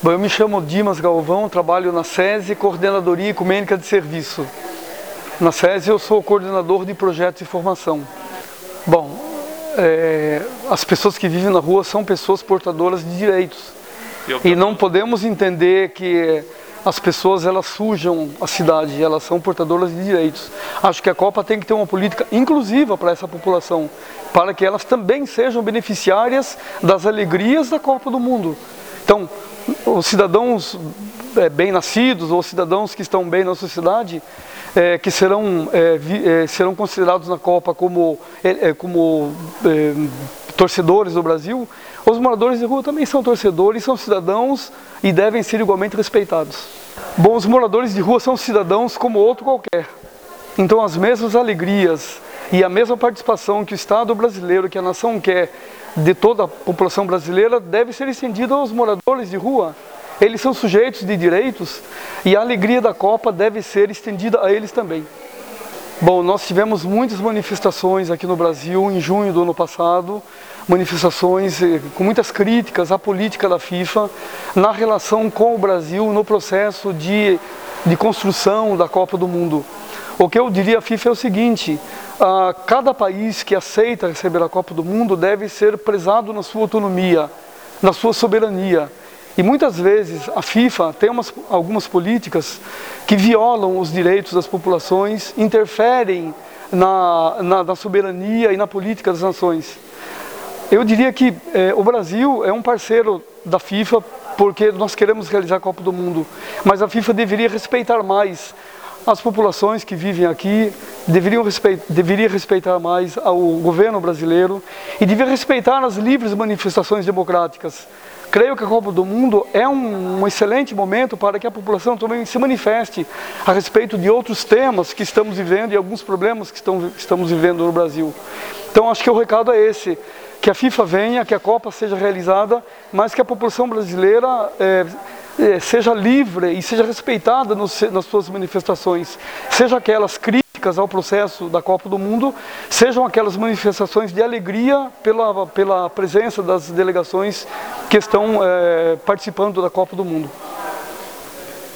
Bom, eu me chamo Dimas Galvão, trabalho na SESI, Coordenadoria Ecumênica de Serviço. Na SESI eu sou coordenador de projetos de formação. Bom, as pessoas que vivem na rua são pessoas portadoras de direitos. E não podemos entender que as pessoas elas sujam a cidade, elas são portadoras de direitos. Acho que a Copa tem que ter uma política inclusiva para essa população, para que elas também sejam beneficiárias das alegrias da Copa do Mundo. Então, os cidadãos bem-nascidos ou cidadãos que estão bem na sociedade, que serão considerados na Copa como torcedores do Brasil, os moradores de rua também são torcedores, são cidadãos e devem ser igualmente respeitados. Bom, os moradores de rua são cidadãos como outro qualquer. Então as mesmas alegrias e a mesma participação que o Estado brasileiro, que a nação quer de toda a população brasileira, deve ser estendida aos moradores de rua. Eles são sujeitos de direitos e a alegria da Copa deve ser estendida a eles também. Bom, nós tivemos muitas manifestações aqui no Brasil em junho do ano passado, manifestações com muitas críticas à política da FIFA na relação com o Brasil no processo de construção da Copa do Mundo. O que eu diria à FIFA é o seguinte: cada país que aceita receber a Copa do Mundo deve ser prezado na sua autonomia, na sua soberania. E muitas vezes a FIFA tem algumas políticas que violam os direitos das populações, interferem na soberania e na política das nações. Eu diria que o Brasil é um parceiro da FIFA porque nós queremos realizar a Copa do Mundo, mas a FIFA deveria respeitar mais as populações que vivem aqui, deveria respeitar mais o governo brasileiro e deveria respeitar as livres manifestações democráticas. Creio que a Copa do Mundo é um excelente momento para que a população também se manifeste a respeito de outros temas que estamos vivendo e alguns problemas que estamos vivendo no Brasil. Então acho que o recado é esse, que a FIFA venha, que a Copa seja realizada, mas que a população brasileira seja livre e seja respeitada nas suas manifestações, seja aquelas críticas ao processo da Copa do Mundo, sejam aquelas manifestações de alegria pela presença das delegações que estão participando da Copa do Mundo.